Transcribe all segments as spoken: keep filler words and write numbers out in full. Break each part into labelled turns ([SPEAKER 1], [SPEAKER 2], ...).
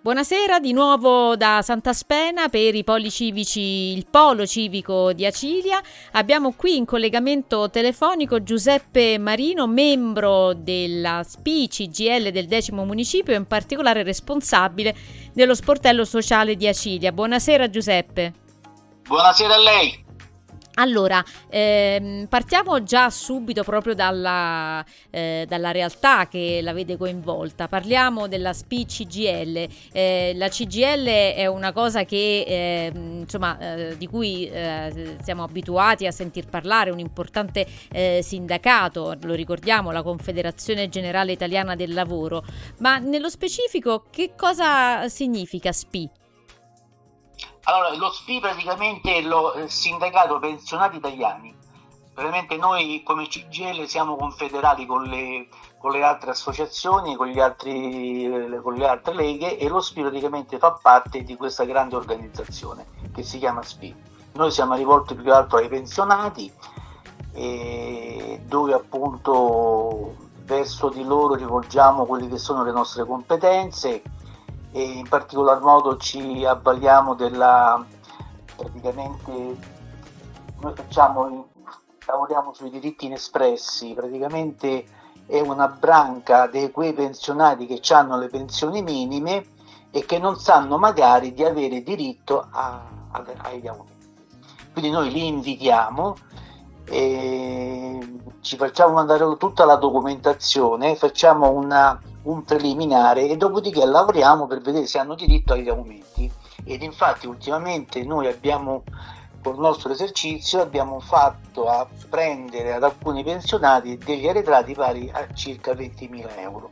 [SPEAKER 1] Buonasera di nuovo da Santa Spena per i poli civici, il polo civico di Acilia. Abbiamo qui in collegamento telefonico Giuseppe Marino, membro della S P I C G I L del decimo municipio e in particolare responsabile dello sportello sociale di Acilia. Buonasera Giuseppe.
[SPEAKER 2] Buonasera a lei.
[SPEAKER 1] Allora, ehm, partiamo già subito proprio dalla, eh, dalla realtà che la vede coinvolta. Parliamo della S P I C G I L. Eh, la C G I L è una cosa che, eh, insomma, eh, di cui eh, siamo abituati a sentir parlare, un importante eh, sindacato, lo ricordiamo, la Confederazione Generale Italiana del Lavoro. Ma nello specifico che cosa significa S P I?
[SPEAKER 2] Allora, lo S P I praticamente è lo eh, sindacato pensionati italiani. Praticamente noi come C G I L siamo confederati con le, con le altre associazioni, con, gli altri, eh, con le altre leghe, e lo S P I praticamente fa parte di questa grande organizzazione che si chiama S P I. Noi siamo rivolti più che altro ai pensionati, eh, dove appunto verso di loro rivolgiamo quelle che sono le nostre competenze, e in particolar modo ci avvaliamo della, praticamente noi facciamo, lavoriamo sui diritti inespressi. Praticamente è una branca di quei pensionati che hanno le pensioni minime e che non sanno magari di avere diritto a, a, agli aumenti. Quindi noi li invitiamo, e ci facciamo mandare tutta la documentazione, facciamo una, un preliminare e dopodiché lavoriamo per vedere se hanno diritto agli aumenti. Ed infatti ultimamente noi abbiamo, con il nostro esercizio, abbiamo fatto a prendere ad alcuni pensionati degli arretrati pari a circa ventimila euro.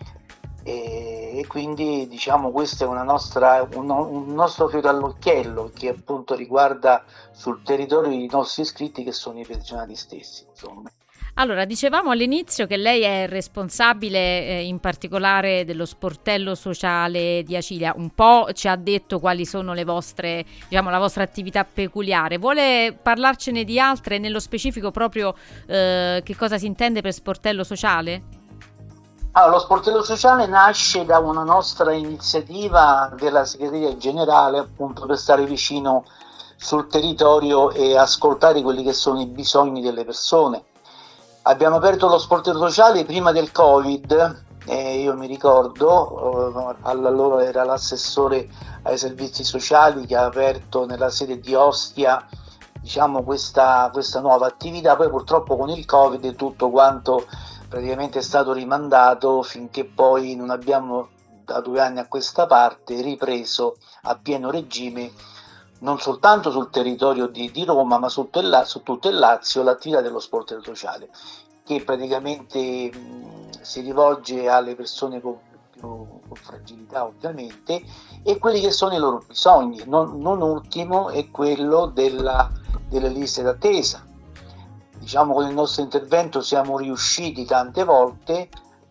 [SPEAKER 2] E, e quindi diciamo questo è una nostra, un, un nostro fiore all'occhiello che appunto riguarda sul territorio i nostri iscritti, che sono i pensionati stessi, insomma.
[SPEAKER 1] Allora, dicevamo all'inizio che lei è responsabile eh, in particolare dello sportello sociale di Acilia. Un po' ci ha detto quali sono le vostre, diciamo, la vostra attività peculiare. Vuole parlarcene di altre, nello specifico proprio eh, che cosa si intende per sportello sociale?
[SPEAKER 2] Allora, lo sportello sociale nasce da una nostra iniziativa della segreteria generale, appunto per stare vicino sul territorio e ascoltare quelli che sono i bisogni delle persone. Abbiamo aperto lo sportello sociale prima del Covid, eh, io mi ricordo, eh, allora era l'assessore ai servizi sociali che ha aperto nella sede di Ostia, diciamo, questa, questa nuova attività. Poi purtroppo con il Covid tutto quanto praticamente è stato rimandato, finché poi non abbiamo da due anni a questa parte ripreso a pieno regime, non soltanto sul territorio di, di Roma, ma su tutto, il, su tutto il Lazio, l'attività dello sportello sociale, che praticamente mh, si rivolge alle persone con più con fragilità ovviamente, e quelli che sono i loro bisogni. Non, non ultimo è quello della, delle liste d'attesa. Diciamo, con il nostro intervento siamo riusciti tante volte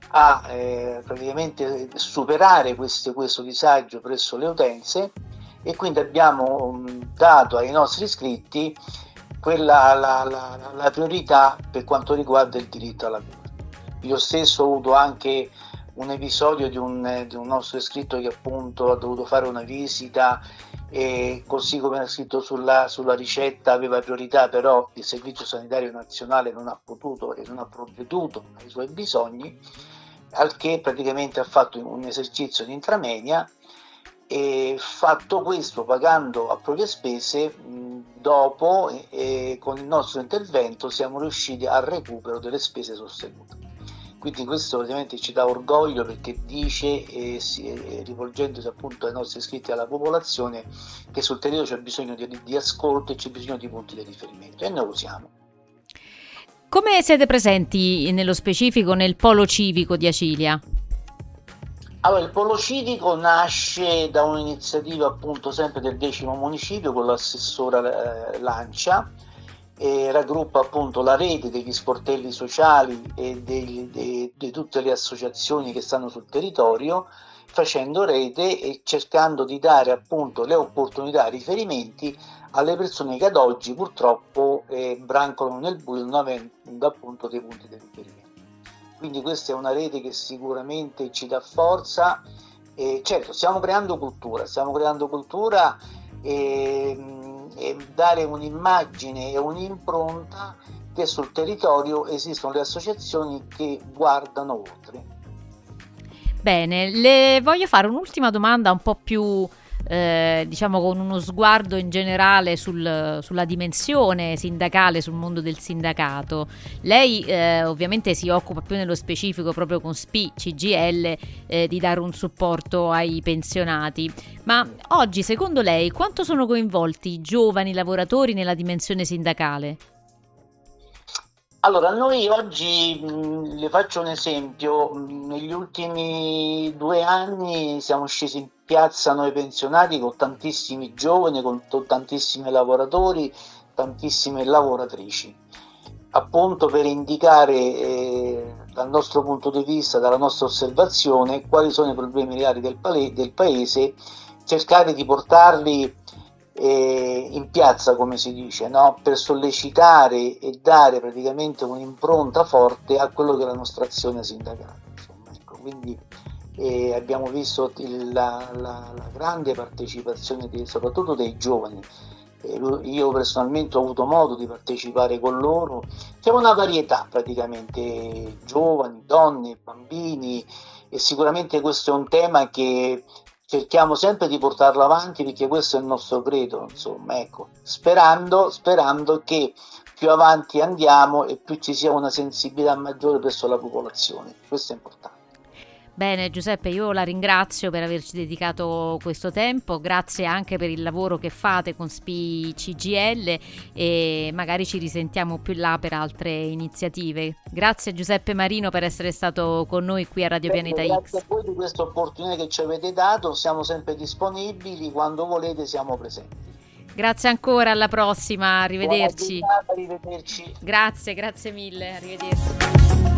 [SPEAKER 2] a eh, praticamente superare questo, questo disagio presso le utenze, e quindi abbiamo um, dato ai nostri iscritti quella, la, la, la priorità per quanto riguarda il diritto alla cura. Io stesso ho avuto anche un episodio di un, di un nostro iscritto che appunto ha dovuto fare una visita, e così come era scritto sulla, sulla ricetta aveva priorità, però il Servizio Sanitario Nazionale non ha potuto e non ha provveduto ai suoi bisogni, al che praticamente ha fatto un esercizio di intramenia, e fatto questo pagando a proprie spese. Mh, dopo e, e con il nostro intervento siamo riusciti al recupero delle spese sostenute. Quindi questo ovviamente ci dà orgoglio, perché dice, eh, si, eh, rivolgendosi appunto ai nostri iscritti, alla popolazione, che sul territorio c'è bisogno di, di ascolto e c'è bisogno di punti di riferimento, e noi lo siamo.
[SPEAKER 1] Come siete presenti nello specifico nel polo civico di Acilia?
[SPEAKER 2] Allora, il polo civico nasce da un'iniziativa appunto sempre del decimo municipio con l'assessora eh, Lancia, e raggruppa appunto la rete degli sportelli sociali e di tutte le associazioni che stanno sul territorio, facendo rete e cercando di dare appunto le opportunità, riferimenti alle persone che ad oggi purtroppo eh, brancolano nel buio, non avendo appunto dei punti di riferimento. Quindi questa è una rete che sicuramente ci dà forza, E certo, stiamo creando cultura, stiamo creando cultura e, e dare un'immagine e un'impronta che sul territorio esistono le associazioni che guardano oltre.
[SPEAKER 1] Bene, le voglio fare un'ultima domanda un po' più eh, diciamo con uno sguardo in generale sul, sulla dimensione sindacale, sul mondo del sindacato. Lei eh, ovviamente si occupa più nello specifico proprio con S P I, C G I L eh, di dare un supporto ai pensionati, ma oggi secondo lei quanto sono coinvolti i giovani lavoratori nella dimensione sindacale?
[SPEAKER 2] Allora, noi oggi, mh, le faccio un esempio, mh, negli ultimi due anni siamo scesi in piazza noi pensionati con tantissimi giovani, con to- tantissimi lavoratori, tantissime lavoratrici, appunto per indicare eh, dal nostro punto di vista, dalla nostra osservazione, quali sono i problemi reali del, pale- del paese, cercare di portarli eh, in piazza, come si dice, no? Per sollecitare e dare praticamente un'impronta forte a quello che è la nostra azione sindacale. Insomma, ecco, quindi eh, abbiamo visto il, la, la, la grande partecipazione di, soprattutto dei giovani. Eh, io personalmente ho avuto modo di partecipare con loro. C'è una varietà praticamente, giovani, donne, bambini, e sicuramente questo è un tema che cerchiamo sempre di portarlo avanti perché questo è il nostro credo, insomma, ecco, sperando, sperando che più avanti andiamo e più ci sia una sensibilità maggiore verso la popolazione, questo è importante.
[SPEAKER 1] Bene Giuseppe, io la ringrazio per averci dedicato questo tempo, grazie anche per il lavoro che fate con S P I C G I L e magari ci risentiamo più là per altre iniziative. Grazie Giuseppe Marino per essere stato con noi qui a Radio
[SPEAKER 2] Bene,
[SPEAKER 1] Pianeta
[SPEAKER 2] grazie
[SPEAKER 1] X.
[SPEAKER 2] a voi di questa opportunità che ci avete dato, siamo sempre disponibili, quando volete siamo presenti.
[SPEAKER 1] Grazie ancora, alla prossima, arrivederci.
[SPEAKER 2] Buona giornata, arrivederci.
[SPEAKER 1] Grazie, grazie mille, arrivederci.